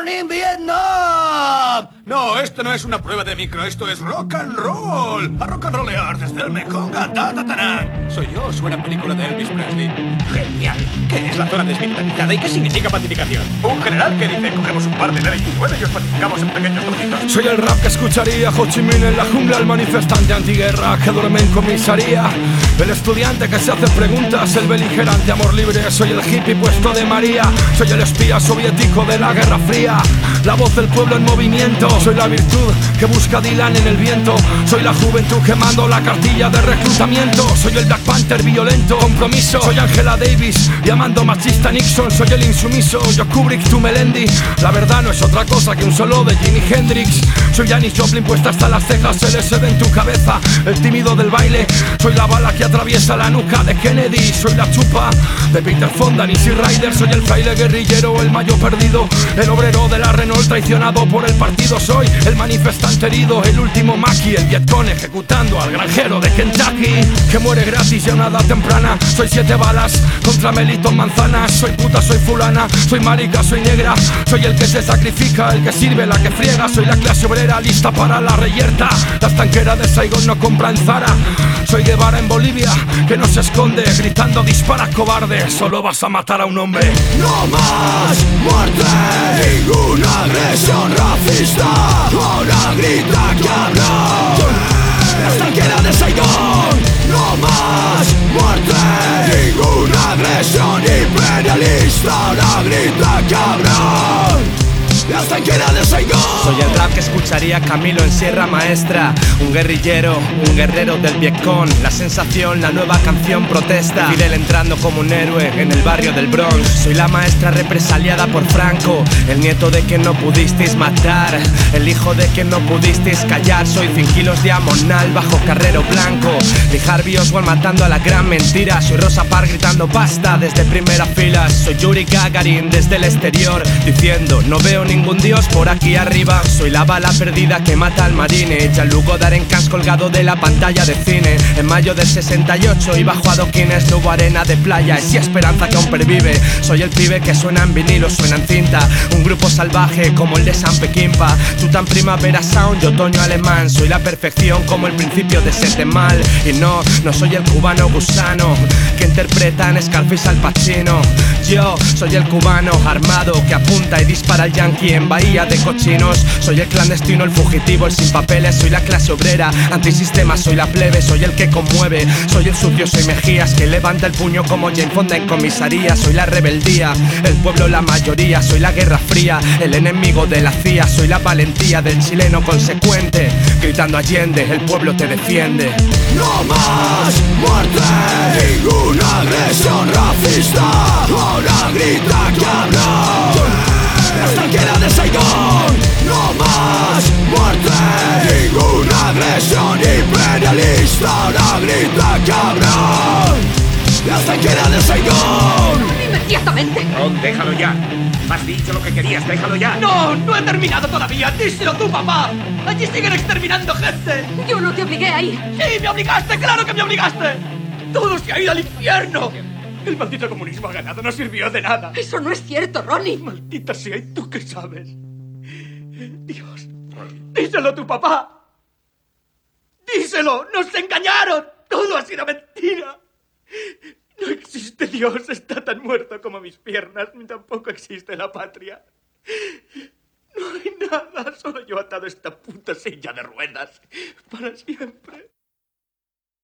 Born in Vietnam. No, esto no es una prueba de micro, esto es rock and roll. A rock and rollear desde el Mekong a Tatatarán. Soy yo, suena película de Elvis Presley. Genial. ¿Qué es la zona desmilitarizada y qué significa pacificación? Un general que dice, cogemos un par de B-29 y os pacificamos en pequeños trocitos. Soy el rap que escucharía Ho Chi Minh en la jungla, el manifestante antiguerra que duerme en comisaría, el estudiante que se hace preguntas, el beligerante amor libre. Soy el hippie puesto de María, soy el espía soviético de la Guerra Fría, la voz del pueblo en movimiento. Soy la virtud que busca Dylan en el viento, soy la juventud quemando la cartilla de reclutamiento. Soy el Black Panther violento, compromiso. Soy Angela Davis llamando machista Nixon, soy el insumiso, yo Kubrick, tú Melendi. La verdad no es otra cosa que un solo de Jimi Hendrix. Soy Janis Joplin puesta hasta las cejas, LSD en tu cabeza, el tímido del baile. Soy la bala que atraviesa la nuca de Kennedy, soy la chupa de Peter Fonda, Easy Rider. Soy el fraile guerrillero, el mayo perdido, el obrero de la Renault traicionado por el partido. Soy el manifestante herido, el último maqui, el Vietcong ejecutando al granjero de Kentucky que muere gratis y a una edad temprana. Soy 7 balas contra Melito Manzanas. Soy puta, soy fulana, soy marica, soy negra. Soy el que se sacrifica, el que sirve, la que friega. Soy la clase obrera lista para la reyerta. Las tanqueras de Saigón no compran Zara. Soy Guevara en Bolivia, que no se esconde gritando dispara cobarde, solo vas a matar a un hombre. No más muerte, ninguna agresión racista. Ahora grita cabrón, extranjera de Saigón. No más muerte, ninguna agresión imperialista. Ahora grita cabrón, extranjera de Saigón. Soy el rap que escucharía Camilo en Sierra Maestra, un guerrillero, un guerrero del Vietcong. La sensación, la nueva canción protesta, Fidel entrando como un héroe en el barrio del Bronx. Soy la maestra represaliada por Franco, el nieto de quien no pudisteis matar, el hijo de quien no pudisteis callar. Soy 100 kilos de amonal bajo Carrero Blanco, Lee Harvey Oswald matando a la gran mentira. Soy Rosa Parks gritando basta desde primera fila. Soy Yuri Gagarin desde el exterior diciendo no veo ningún dios por aquí arriba. Soy la bala perdida que mata al marine, Jean-Luc Godard en Cannes colgado de la pantalla de cine. En mayo del 68 y bajo adoquines no hubo arena de playa, es y esperanza que aún pervive. Soy el pibe que suena en vinilo, suena en cinta, un grupo salvaje como el de San Peckinpah. Tú tan primavera sound, yo otoño alemán. Soy la perfección como el principio de Sete Mal. Y no soy el cubano gusano que interpreta en Scarface al Pacino. Yo soy el cubano armado que apunta y dispara al yankee en Bahía de Cochinos. Soy el clandestino, el fugitivo, el sin papeles. Soy la clase obrera, antisistema, soy la plebe. Soy el que conmueve, soy el sucio, soy Mejías que levanta el puño como Jane Fonda en comisaría. Soy la rebeldía, el pueblo la mayoría. Soy la guerra fría, el enemigo de la CIA. Soy la valentía del chileno consecuente, gritando Allende, el pueblo te defiende. No más muerte, ninguna agresión racista. Ahora grita cabrón, extranjera de Saigón. No más muerte, ninguna agresión imperialista. Ahora grita cabrón, extranjera de Saigón. ¡Inmediatamente! Ron, déjalo ya. Has dicho lo que querías, déjalo ya. ¡No! ¡No he terminado todavía! ¡Díselo tú, papá! ¡Allí siguen exterminando gente! Yo no te obligué a ir. ¡Sí, me obligaste! ¡Claro que me obligaste! ¡Todo se ha ido al infierno! El maldito comunismo ha ganado, no sirvió de nada. Eso no es cierto, Ronnie. Maldita sea, ¿y tú qué sabes? Dios, díselo a tu papá. Díselo, nos engañaron. Todo ha sido mentira. No existe Dios, está tan muerto como mis piernas, ni tampoco existe la patria. No hay nada, solo yo atado a esta puta silla de ruedas para siempre.